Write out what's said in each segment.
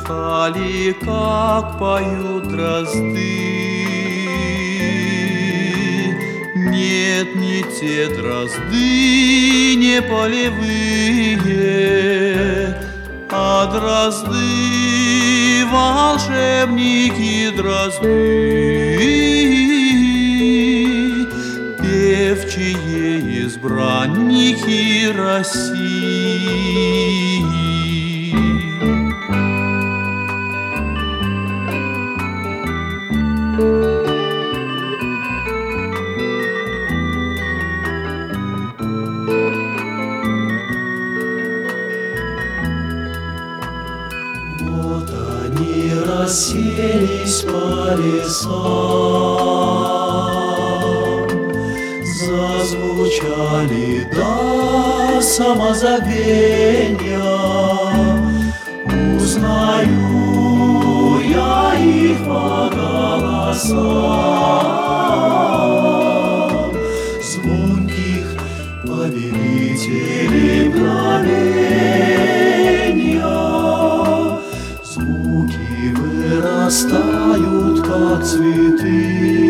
стали, как поют дрозды. Нет, не те дрозды, не полевые, а дрозды, волшебники дрозды, певчие избранники России. Вот они расселись по лесам, зазвучали до самозабвения. Узнаю я их по голосам, звонких повелителей мгновения. Звуки вырастают, как цветы,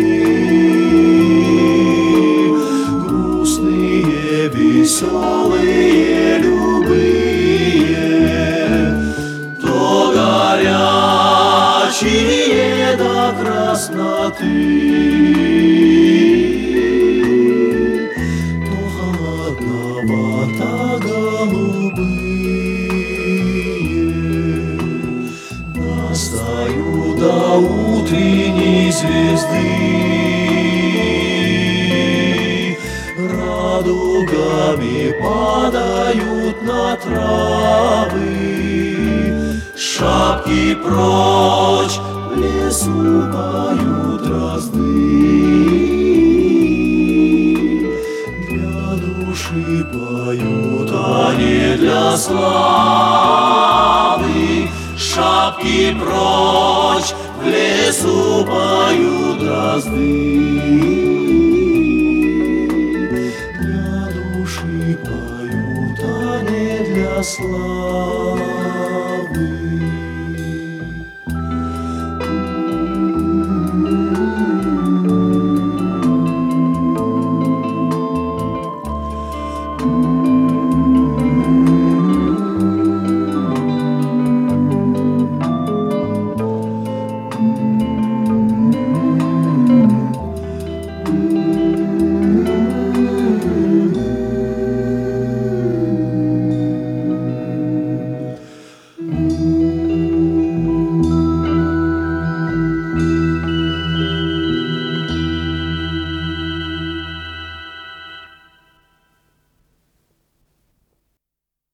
грустные, веселые, любые, то горячие до красноты, то холодновато-голубые. Настаю до утренней звезды, радугами падают на травы, шапки прочь в лесу поют дрозды. Для души поют, а не для славы. Шапки прочь в лесу поют дрозды. Для души поют, а не для славы.